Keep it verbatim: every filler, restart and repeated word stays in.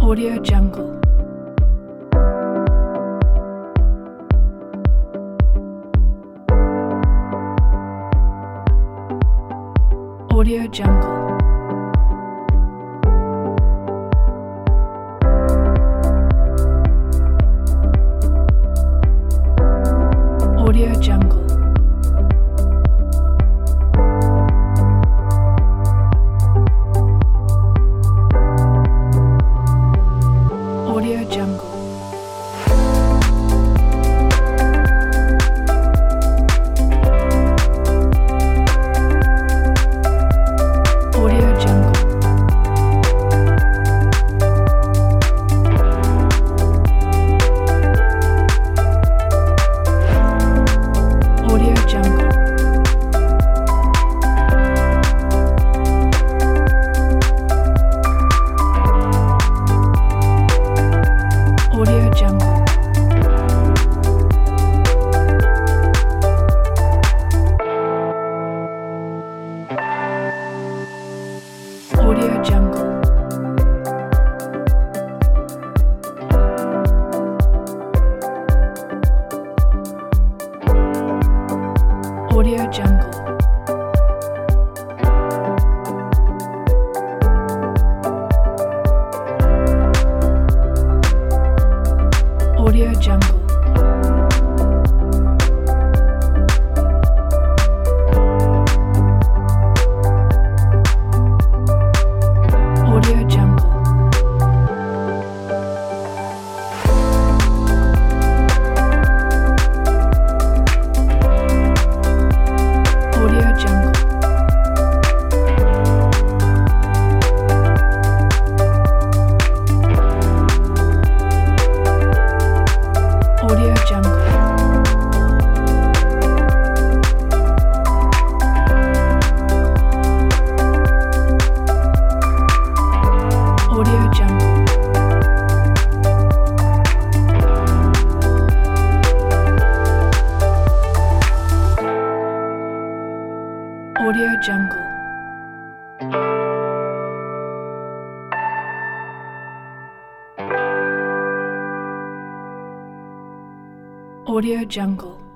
Audio Jungle. Audio Jungle. Audio Jungle. Audio Jungle. Audio Jungle. Audio Jungle. Audio Jungle. Audio Jungle. Audio Jungle. Audio Jungle. Audio Jungle. Audio Jungle. Audio Jungle. Audio Jungle. Audio Jungle. Audio Jungle.